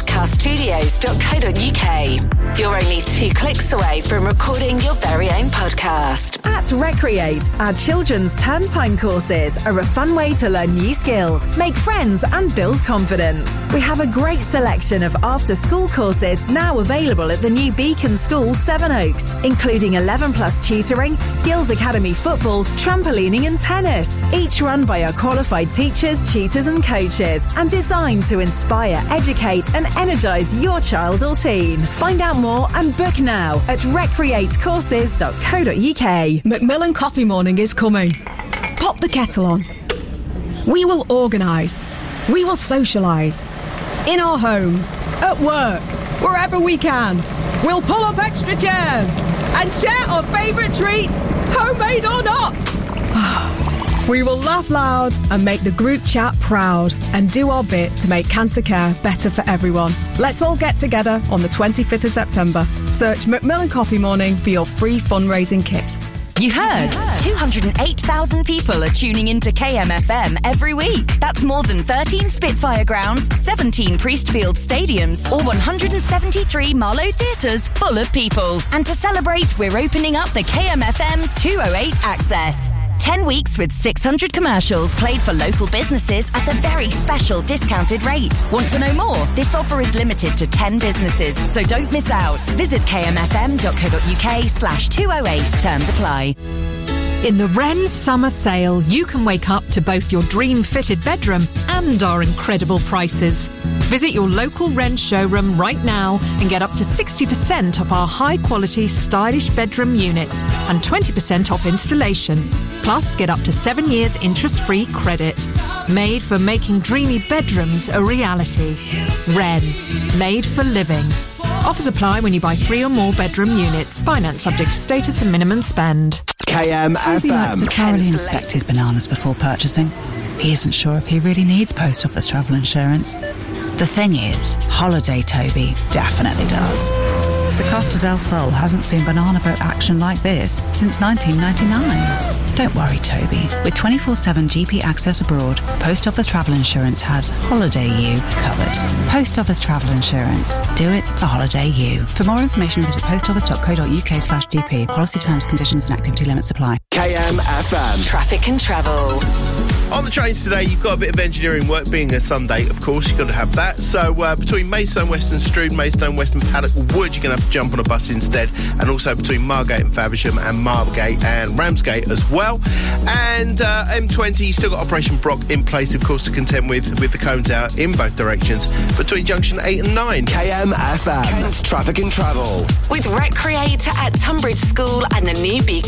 [SPEAKER 2] KentPodcastStudios.co.uk. You're only 2 clicks away from recording your very own podcast.
[SPEAKER 22] At Recreate, our children's term time courses are a fun way to learn new skills, make friends and build confidence. We have a great selection of after-school courses now available at the new Beacon School, Sevenoaks, including 11+ tutoring, Skills Academy football, trampolining and tennis, each run by our qualified teachers, tutors and coaches, and designed to inspire, educate and energise your child or teen. Find out more and book now at recreatecourses.co.uk.
[SPEAKER 8] Macmillan Coffee Morning is coming. Pop the kettle on. We will organise. We will socialise. In our homes, at work, wherever we can. We'll pull up extra chairs and share our favourite treats, homemade or not. We will laugh loud and make the group chat proud and do our bit to make cancer care better for everyone. Let's all get together on the 25th of September. Search Macmillan Coffee Morning for your free fundraising kit.
[SPEAKER 9] You heard? 208,000 people are tuning into KMFM every week. That's more than 13 Spitfire grounds, 17 Priestfield stadiums, or 173 Marlow theatres full of people. And to celebrate, we're opening up the KMFM 208 Access. 10 weeks with 600 commercials played for local businesses at a very special discounted rate. Want to know more? This offer is limited to 10 businesses, so don't miss out. Visit kmfm.co.uk/208. Terms apply.
[SPEAKER 14] In the Wren Summer Sale, you can wake up to both your dream-fitted bedroom and our incredible prices. Visit your local Wren showroom right now and get up to 60% off our high-quality, stylish bedroom units and 20% off installation. Plus, get up to 7 years interest-free credit. Made for making dreamy bedrooms a reality. Wren. Made for living. Offers apply when you buy 3 or more bedroom units. Finance subject to status and minimum spend.
[SPEAKER 4] KMFM.
[SPEAKER 15] likes to thoroughly inspect his bananas before purchasing. He isn't sure if he really needs post office travel insurance. The thing is, Holiday Toby definitely does. The Costa del Sol hasn't seen banana boat action like this since 1999. Don't worry, Toby. With 24/7 GP access abroad, Post Office Travel Insurance has Holiday You covered. Post Office Travel Insurance. Do it for Holiday You. For more information, visit postoffice.co.uk/GP. Policy terms, conditions and activity limits apply.
[SPEAKER 4] KMFM.
[SPEAKER 2] Traffic and travel.
[SPEAKER 11] On the trains today, you've got a bit of engineering work. Being a Sunday, of course, you've got to have that. So between Maidstone, Western Strood, Maidstone, Western Paddock Wood, you're going to have to jump on a bus instead. And also between Margate and Faversham and Margate and Ramsgate as well. And M20, you've still got Operation Brock in place, of course, to contend with the cones out in both directions between junction 8 and 9.
[SPEAKER 4] KMFM. Kent's Traffic and Travel.
[SPEAKER 2] With Recreator at Tunbridge School and the new Beacon